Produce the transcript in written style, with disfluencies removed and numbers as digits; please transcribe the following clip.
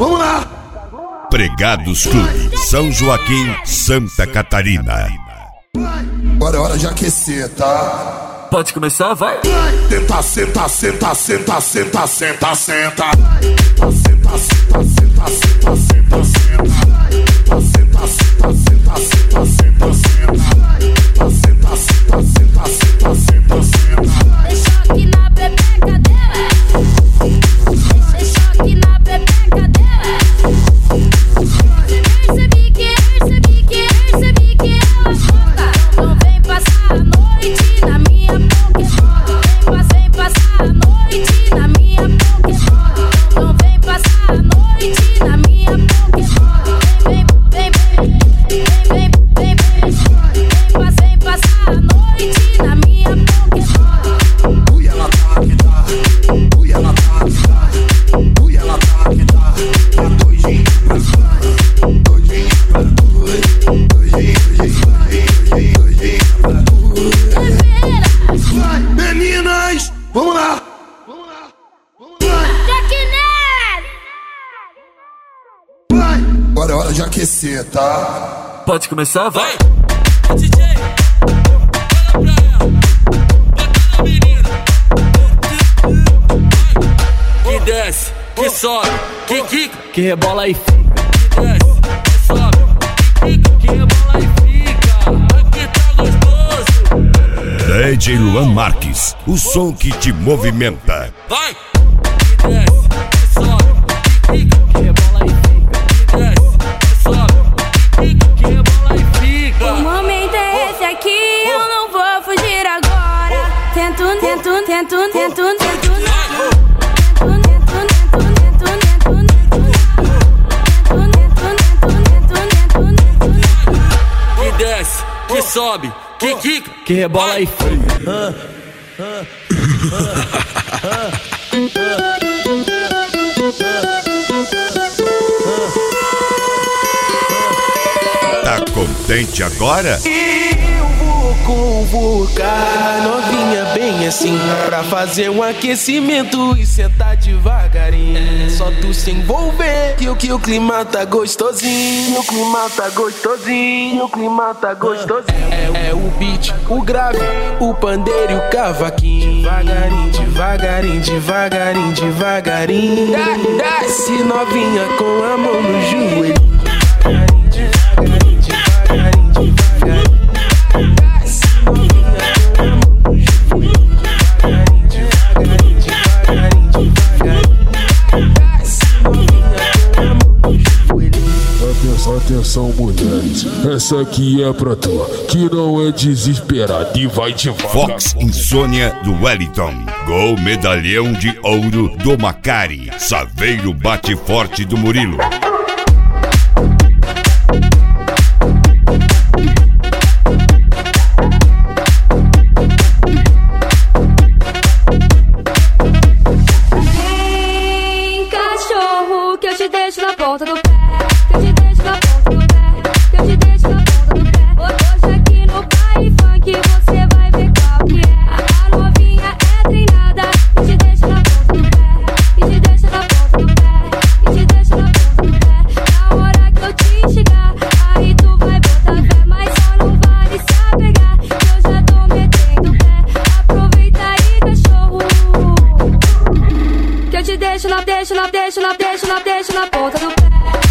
Vamos lá! Pregados Clube, São Joaquim, Santa Catarina. Agora é hora de aquecer, tá? Pode começar, vai! Tenta, senta, senta, senta, senta, senta, senta. Senta, senta, senta, senta, senta, senta, senta. Senta, senta, senta, senta, senta, senta. Senta, senta, senta, senta, senta, senta. Deixa aqui na pepeca dela. Deixa aqui na pepeca dela. Percebi que ela gosta. Então vem passar a noite na minha Pokébola. Vem passar a noite na minha Pokébola. Então vem passar a noite na minha Pokébola. Vem passar a noite na minha Pokébola. Ui, ela tá que dá. Ui, ela tá que dá. Ui, ela tá que dá. Tá doidinha pra cá. Doidinha pra tu. Doidinha pra tu. Vai, meninas! Vamos lá! Vamos lá! Vamos lá! Vai! Agora é hora de aquecer, tá? Pode começar, vai! DJ, olha pra ela, bota na menina. Que desce, que sobe, que quica, Que rebola e fica. que desce, que sobe, que quica, que rebola e fica. Aqui tá gostoso. DJ Luan Marques, o som que te movimenta. Vai! Que desce, que sobe, que quica, Que rebola e fica. que desce, que sobe, que quica, que rebola e fica. O momento é esse aqui, eu não vou fugir agora. Tento. Que desce, que sobe, que quica, Que rebola e fica. Tá contente agora? Eu vou convocar a novinha bem assim, pra fazer um aquecimento e sentar devagarinho. É só tu se envolver que o clima tá gostosinho. O clima tá gostosinho. O clima tá gostosinho. É o beat, o grave, o pandeiro e o cavaquinho. Devagarinho, devagarinho, devagarinho, devagarinho. Desce novinha com a mão no joelho. Devagarinho, devagarinho, devagarinho, devagarinho. Desce novinha com a mão no joelho. Devagarinho, devagarinho, devagarinho. Desce novinha com a mão no joelho. Atenção, mulheres, essa aqui é pra tu, que não é desesperado e vai devagar. Fox Insônia do Wellington. Gol Medalhão de Ouro do Macari. Saveiro Bate Forte do Murilo. Vem, cachorro, que eu te deixo na ponta do pé. Que eu te deixo na ponta do pé. Que eu te deixo na ponta do pé. Hoje aqui no baile funk você vai ver qual que é. A novinha é treinada e te deixa na ponta do pé. E te deixa na ponta do pé. E te deixa na ponta do pé. Na hora que eu te chegar, aí tu vai botar fé. Mas só não vale se apegar, que eu já tô metendo pé. Aproveita aí, cachorro, que eu te deixo na ponta do pé.